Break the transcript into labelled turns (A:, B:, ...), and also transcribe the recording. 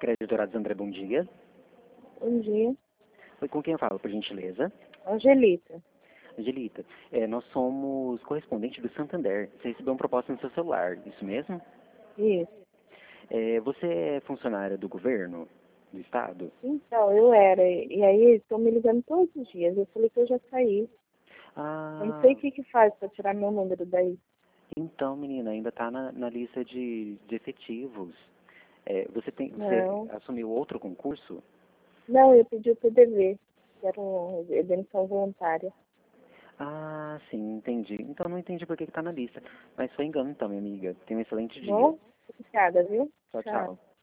A: Crédito Dourados, André, bom dia.
B: Bom dia.
A: Oi, com quem eu falo, por gentileza?
B: Angelita.
A: Angelita, nós somos correspondentes do Santander. Você recebeu uma proposta no seu celular, isso mesmo?
B: Isso.
A: Você é funcionária do governo, do estado?
B: Então, eu era. E aí, eles estão me ligando todos os dias. Eu falei que eu já saí. Eu não sei
A: Ah,
B: o que faz para tirar meu número daí.
A: então, menina, ainda está na lista de efetivos. Você
B: Não.
A: assumiu outro concurso?
B: Não, eu pedi o PDV, que era uma demissão voluntária.
A: Ah, sim, entendi. Então não entendi por que está na lista. Mas foi engano então, minha amiga. Tenha um excelente dia.
B: Bom? Obrigada, viu?
A: Tchau,
B: Tchau.
A: tchau.